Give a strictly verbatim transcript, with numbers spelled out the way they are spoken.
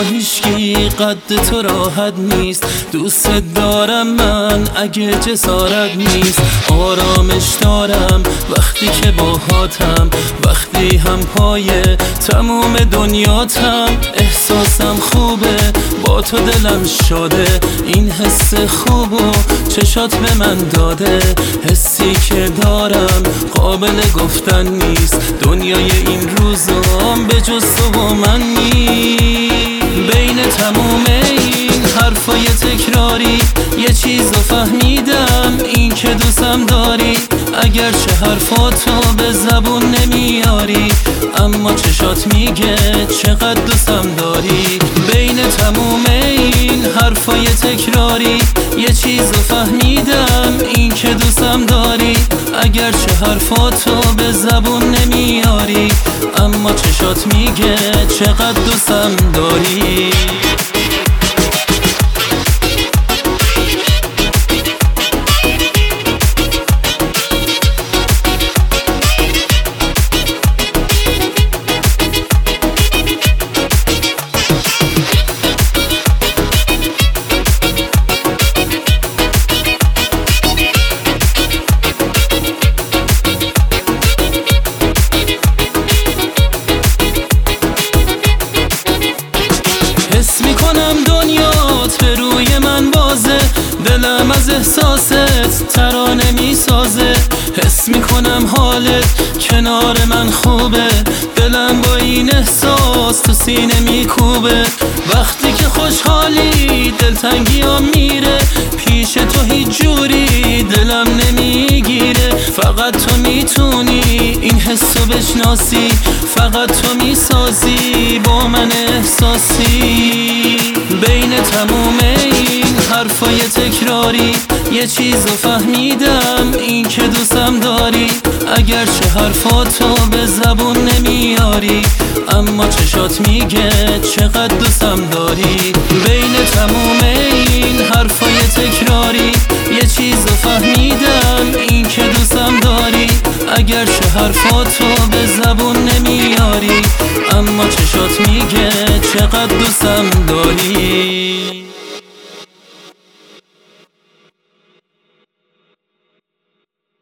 هیچکی قد تو راحت نیست. دوست دارم من اگه جسارت نیست. آرامش دارم وقتی که باهاتم، وقتی هم پای تموم دنیاتم. احساسم خوبه با تو دلم شده، این حس خوبو چشات به من داده. حسی که دارم قابل گفتن نیست، دنیای این روزام به جز تو و من نیست. بین تموم این حرفای تکراری یه چیزو فهمیدم، این که دوستم داری. اگرچه حرفاتو به زبون نمیاری، اما چشات میگه چقدر دوستم داری. بین تموم این حرفای تکراری یه چیزو فهمیدم، این که دوستم داری. اگرچه حرفاتو به زبون نمیاری، اما چشات میگه چقدر دوستم داری. حس میکنم دنیات به روی من بازه، دلم از احساست ترانه میسازه. حس میکنم حالت کنار من خوبه، دلم با این احساس تو سینه میکوبه. وقتی که خوشحالی دلتنگی ها میره، پیش تو هیچ جوری دلم نمیگیره. فقط تو میتونی این حسو بشناسی، فقط تو میسازی با من احساسی. بین تموم این حرفای تکراری یه چیزو فهمیدم، این که دوستم داری. اگرچه حرفاتو به زبون نمیاری، اما چشات میگه چقدر دوستم داری. بین تموم این حرفای تکراری یه چیزو فهمیدم، این که دوستم داری. اگرچه حرفاتو به زبون نمیاری، اما چشات میگه چقدر دوستم داری.